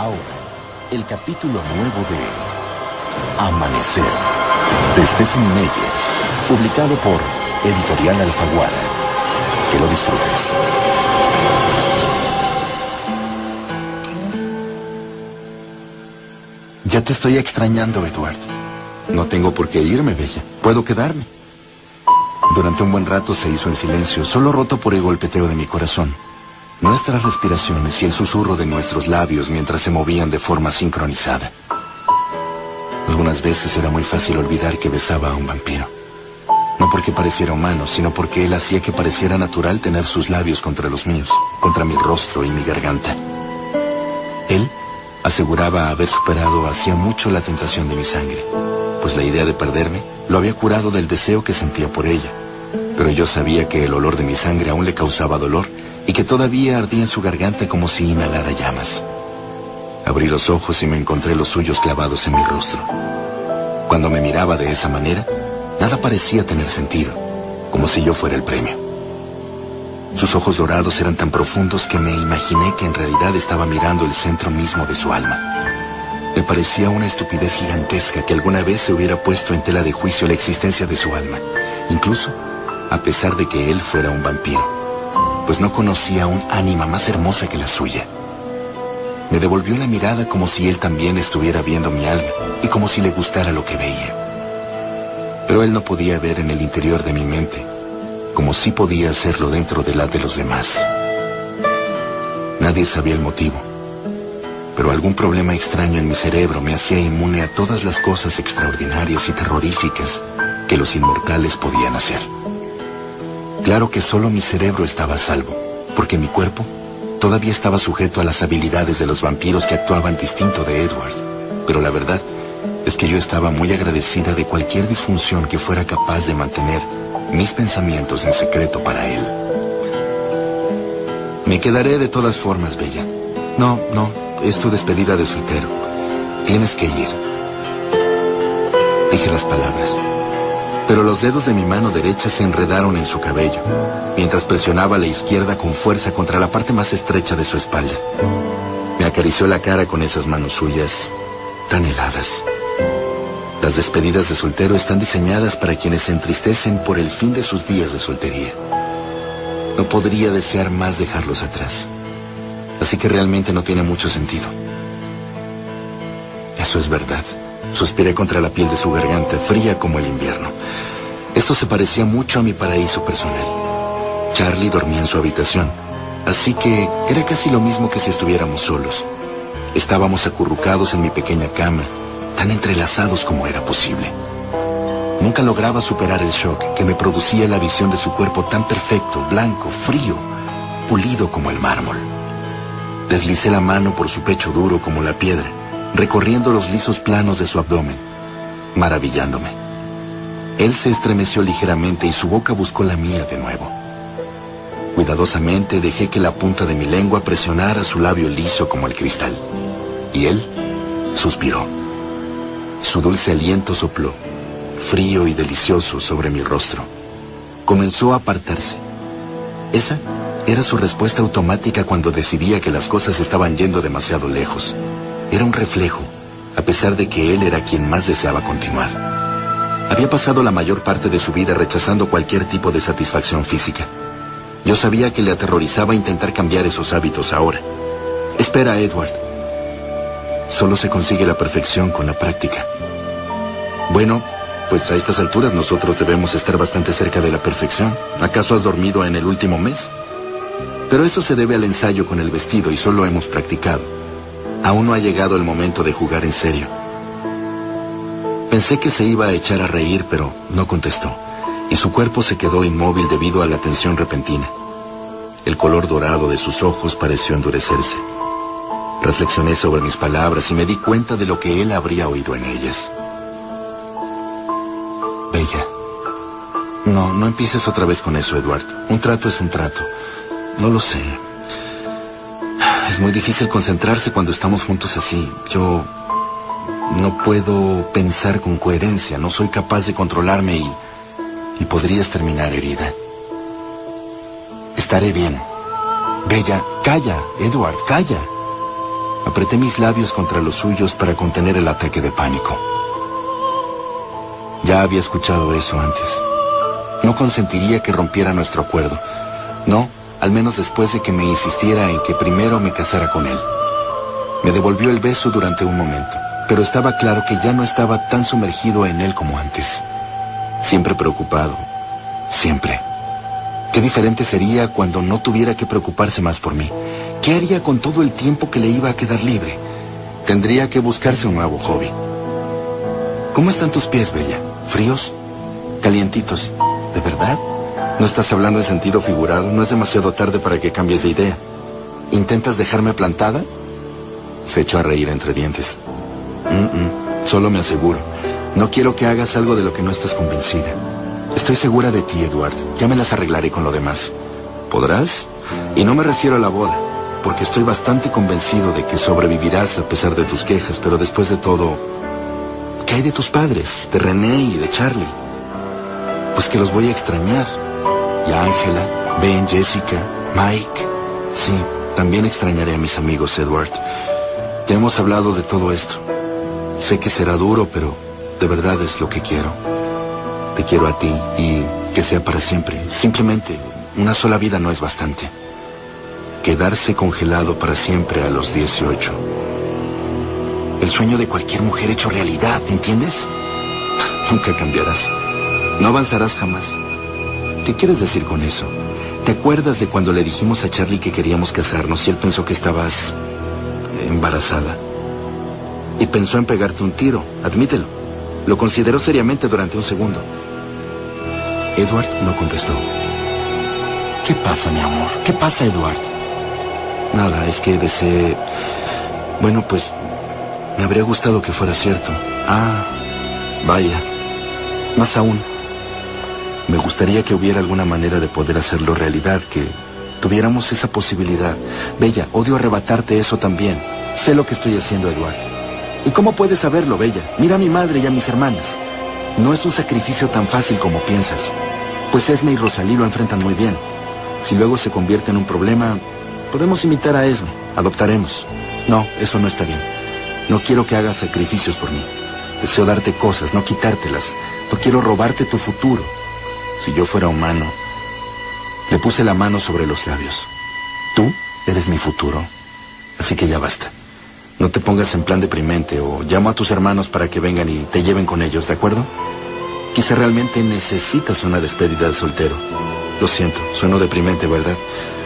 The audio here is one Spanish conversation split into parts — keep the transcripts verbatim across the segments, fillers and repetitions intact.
Ahora, el capítulo nuevo de Amanecer, de Stephanie Meyer, publicado por Editorial Alfaguara. Que lo disfrutes. Ya te estoy extrañando, Edward. No tengo por qué irme, Bella. Puedo quedarme. Durante un buen rato se hizo en silencio, solo roto por el golpeteo de mi corazón. Nuestras respiraciones y el susurro de nuestros labios mientras se movían de forma sincronizada. Algunas veces era muy fácil olvidar que besaba a un vampiro. No porque pareciera humano, sino porque él hacía que pareciera natural tener sus labios contra los míos, contra mi rostro y mi garganta. Él aseguraba haber superado hacía mucho la tentación de mi sangre, pues la idea de perderme lo había curado del deseo que sentía por ella. Pero yo sabía que el olor de mi sangre aún le causaba dolor y que todavía ardía en su garganta como si inhalara llamas. Abrí los ojos y me encontré los suyos clavados en mi rostro. Cuando me miraba de esa manera, nada parecía tener sentido, como si yo fuera el premio. Sus ojos dorados eran tan profundos que me imaginé que en realidad estaba mirando el centro mismo de su alma. Me parecía una estupidez gigantesca que alguna vez se hubiera puesto en tela de juicio la existencia de su alma, incluso a pesar de que él fuera un vampiro, pues no conocía un ánima más hermosa que la suya. Me devolvió la mirada como si él también estuviera viendo mi alma y como si le gustara lo que veía. Pero él no podía ver en el interior de mi mente, como sí podía hacerlo dentro de la de los demás. Nadie sabía el motivo, pero algún problema extraño en mi cerebro me hacía inmune a todas las cosas extraordinarias y terroríficas que los inmortales podían hacer. Claro que solo mi cerebro estaba a salvo, porque mi cuerpo todavía estaba sujeto a las habilidades de los vampiros que actuaban distinto de Edward, pero la verdad es que yo estaba muy agradecida de cualquier disfunción que fuera capaz de mantener mis pensamientos en secreto para él. Me quedaré de todas formas, Bella. No, no, es tu despedida de soltero. Tienes que ir. Dije las palabras, pero los dedos de mi mano derecha se enredaron en su cabello, mientras presionaba la izquierda con fuerza contra la parte más estrecha de su espalda. Me acarició la cara con esas manos suyas, tan heladas. Las despedidas de soltero están diseñadas para quienes se entristecen por el fin de sus días de soltería. No podría desear más dejarlos atrás, así que realmente no tiene mucho sentido. Eso es verdad. Suspiré contra la piel de su garganta, fría como el invierno. Esto se parecía mucho a mi paraíso personal. Charlie dormía en su habitación, así que era casi lo mismo que si estuviéramos solos. Estábamos acurrucados en mi pequeña cama, tan entrelazados como era posible. Nunca lograba superar el shock que me producía la visión de su cuerpo tan perfecto, blanco, frío, pulido como el mármol. Deslicé la mano por su pecho duro como la piedra, recorriendo los lisos planos de su abdomen, maravillándome. Él se estremeció ligeramente y su boca buscó la mía de nuevo. Cuidadosamente dejé que la punta de mi lengua presionara su labio liso como el cristal. Y él suspiró. Su dulce aliento sopló, frío y delicioso, sobre mi rostro. Comenzó a apartarse. Esa era su respuesta automática cuando decidía que las cosas estaban yendo demasiado lejos. Era un reflejo, a pesar de que él era quien más deseaba continuar. Había pasado la mayor parte de su vida rechazando cualquier tipo de satisfacción física. Yo sabía que le aterrorizaba intentar cambiar esos hábitos ahora. Espera, Edward. Solo se consigue la perfección con la práctica. Bueno, pues a estas alturas nosotros debemos estar bastante cerca de la perfección. ¿Acaso has dormido en el último mes? Pero eso se debe al ensayo con el vestido y solo hemos practicado. Aún no ha llegado el momento de jugar en serio. Pensé que se iba a echar a reír, pero no contestó, y su cuerpo se quedó inmóvil debido a la tensión repentina. El color dorado de sus ojos pareció endurecerse. Reflexioné sobre mis palabras y me di cuenta de lo que él habría oído en ellas. Bella. No, no empieces otra vez con eso, Edward. Un trato es un trato. No lo sé. Es muy difícil concentrarse cuando estamos juntos así. Yo no puedo pensar con coherencia. No soy capaz de controlarme y, y podrías terminar herida. Estaré bien. Bella, calla, Edward, calla. Apreté mis labios contra los suyos para contener el ataque de pánico. Ya había escuchado eso antes. No consentiría que rompiera nuestro acuerdo. No, al menos después de que me insistiera en que primero me casara con él. Me devolvió el beso durante un momento, pero estaba claro que ya no estaba tan sumergido en él como antes. Siempre preocupado. Siempre. Qué diferente sería cuando no tuviera que preocuparse más por mí. ¿Qué haría con todo el tiempo que le iba a quedar libre? Tendría que buscarse un nuevo hobby. ¿Cómo están tus pies, Bella? ¿Fríos? ¿Calientitos? ¿De verdad? ¿No estás hablando en sentido figurado? No es demasiado tarde para que cambies de idea. ¿Intentas dejarme plantada? Se echó a reír entre dientes. Mm-mm, solo me aseguro. No quiero que hagas algo de lo que no estás convencida. Estoy segura de ti, Edward. Ya me las arreglaré con lo demás. ¿Podrás? Y no me refiero a la boda, porque estoy bastante convencido de que sobrevivirás a pesar de tus quejas, pero después de todo, ¿qué hay de tus padres, de René y de Charlie? Pues que los voy a extrañar. Y a Ángela, Ben, Jessica, Mike. Sí, también extrañaré a mis amigos, Edward. Ya hemos hablado de todo esto. Sé que será duro, pero de verdad es lo que quiero. Te quiero a ti y que sea para siempre. Simplemente, una sola vida no es bastante. Quedarse congelado para siempre a los dieciocho. El sueño de cualquier mujer hecho realidad, ¿entiendes? Nunca cambiarás. No avanzarás jamás. ¿Qué quieres decir con eso? ¿Te acuerdas de cuando le dijimos a Charlie que queríamos casarnos y él pensó que estabas embarazada? Y pensó en pegarte un tiro, admítelo. Lo consideró seriamente durante un segundo. Edward no contestó. ¿Qué pasa, mi amor? ¿Qué pasa, Edward? Nada, es que deseé... Bueno, pues... me habría gustado que fuera cierto. Ah, vaya. Más aún, me gustaría que hubiera alguna manera de poder hacerlo realidad, que tuviéramos esa posibilidad. Bella, odio arrebatarte eso también. Sé lo que estoy haciendo, Edward. ¿Y cómo puedes saberlo, Bella? Mira a mi madre y a mis hermanas. No es un sacrificio tan fácil como piensas. Pues Esme y Rosalí lo enfrentan muy bien. Si luego se convierte en un problema, podemos imitar a Esme. Adoptaremos. No, eso no está bien. No quiero que hagas sacrificios por mí. Deseo darte cosas, no quitártelas. No quiero robarte tu futuro. Si yo fuera humano... Le puse la mano sobre los labios. Tú eres mi futuro. Así que ya basta. No te pongas en plan deprimente o llamo a tus hermanos para que vengan y te lleven con ellos, ¿de acuerdo? Quizá realmente necesitas una despedida de soltero. Lo siento, sueno deprimente, ¿verdad?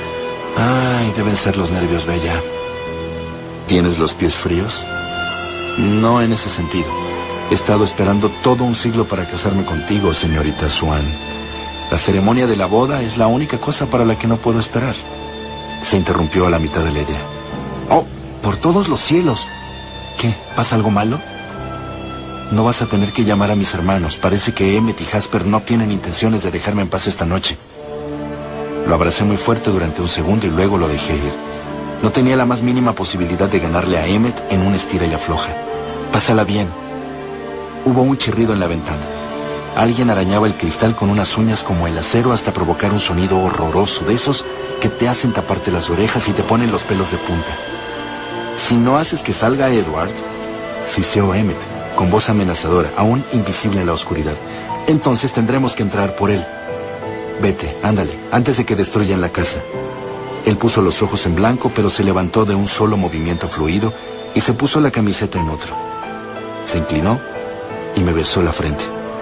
Ay, deben ser los nervios, Bella. ¿Tienes los pies fríos? No en ese sentido. He estado esperando todo un siglo para casarme contigo, señorita Swan. La ceremonia de la boda es la única cosa para la que no puedo esperar. Se interrumpió a la mitad de la idea. ¡Oh, por todos los cielos! ¿Qué? ¿Pasa algo malo? No vas a tener que llamar a mis hermanos. Parece que Emmett y Jasper no tienen intenciones de dejarme en paz esta noche. Lo abracé muy fuerte durante un segundo y luego lo dejé ir. No tenía la más mínima posibilidad de ganarle a Emmett en una estira y afloja. Pásala bien. Hubo un chirrido en la ventana. Alguien arañaba el cristal con unas uñas como el acero hasta provocar un sonido horroroso, de esos que te hacen taparte las orejas y te ponen los pelos de punta. Si no haces que salga Edward, siseó Emmett, con voz amenazadora, aún invisible en la oscuridad, entonces tendremos que entrar por él. Vete, ándale, antes de que destruyan la casa. Él puso los ojos en blanco, pero se levantó de un solo movimiento fluido y se puso la camiseta en otro. Se inclinó y me besó la frente.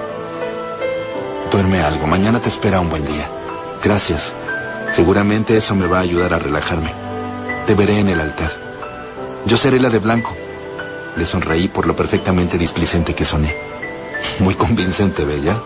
Duerme algo, mañana te espera un buen día. Gracias. Seguramente eso me va a ayudar a relajarme. Te veré en el altar. Yo seré la de blanco. Le sonreí por lo perfectamente displicente que soné. Muy convincente, Bella.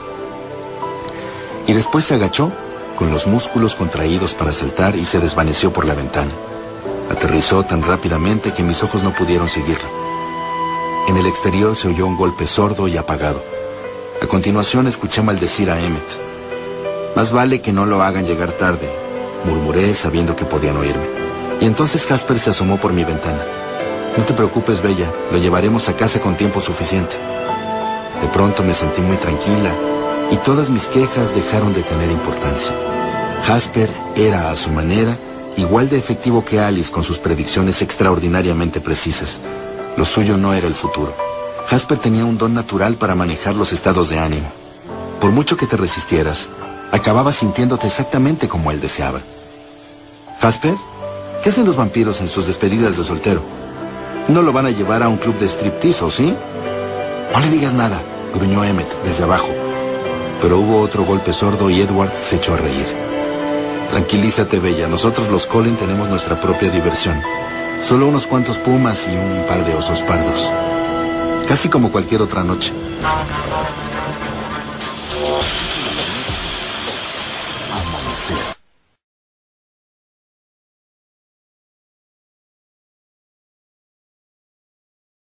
Y después se agachó, con los músculos contraídos para saltar, y se desvaneció por la ventana. Aterrizó tan rápidamente que mis ojos no pudieron seguirlo. En el exterior se oyó un golpe sordo y apagado. A continuación escuché maldecir a Emmett. Más vale que no lo hagan llegar tarde, murmuré sabiendo que podían oírme. Y entonces Jasper se asomó por mi ventana. No te preocupes, Bella, lo llevaremos a casa con tiempo suficiente. De pronto me sentí muy tranquila y todas mis quejas dejaron de tener importancia. Jasper era a su manera igual de efectivo que Alice con sus predicciones extraordinariamente precisas. Lo suyo no era el futuro. Jasper tenía un don natural para manejar los estados de ánimo. Por mucho que te resistieras, acababas sintiéndote exactamente como él deseaba. ¿Jasper? ¿Qué hacen los vampiros en sus despedidas de soltero? No lo van a llevar a un club de striptease, ¿o sí? No le digas nada, gruñó Emmett desde abajo. Pero hubo otro golpe sordo y Edward se echó a reír. Tranquilízate, Bella. Nosotros los Cullen tenemos nuestra propia diversión. Solo unos cuantos pumas y un par de osos pardos. Casi como cualquier otra noche. Amanecer.